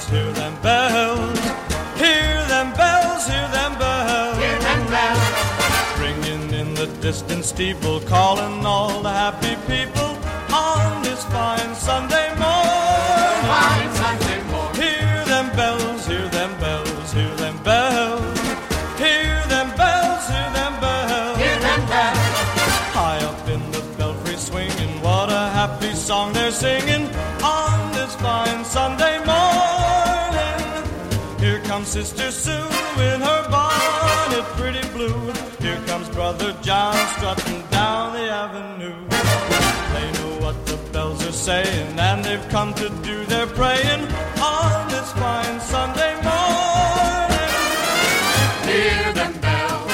hear them bells, hear them bells, hear them bells, hear them bells, ringing in the distant steeple, calling all the happy people on this fine Sunday morning. fine Sunday morning. Hear them bells, hear them bells, hear them bells, hear them bells, hear them bells, Hear them bells, high up in the belfry swinging, what a happy song they're singing on this fine Sunday morning. Here comes Sister Sue in her bonnet, pretty blue. Here comes Brother John strutting down the avenue. They know what the bells are saying, and they've come to do their praying on this fine Sunday morning. hear them bells,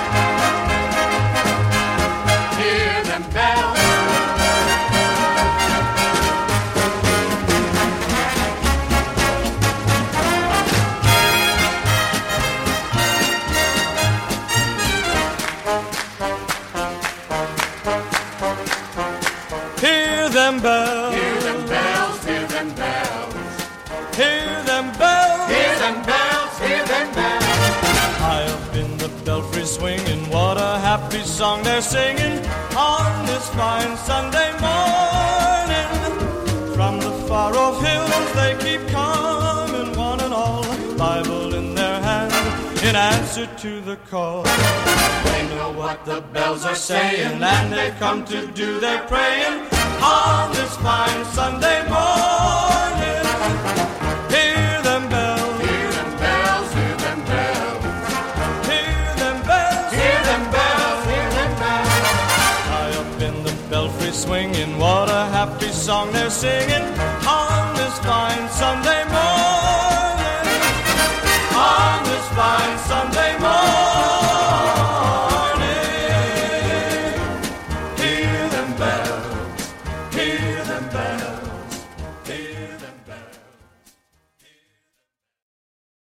hear them bells. Hear them bells, Hear them bells, hear them bells, hear them bells, hear them bells, hear them bells. high up in the belfry swinging, what a happy song they're singing on this fine Sunday morning. From the far off hills they keep coming, one and all, Bible in their hand, in answer to the call. They know what the bells are saying, and they've come to do their praying on this fine Sunday morning. Hear them bells, Hear them bells, hear them bells, hear them bells, hear them bells, hear them bells. high up in the belfry swinging, what a happy song they're singing on this fine Sunday morning.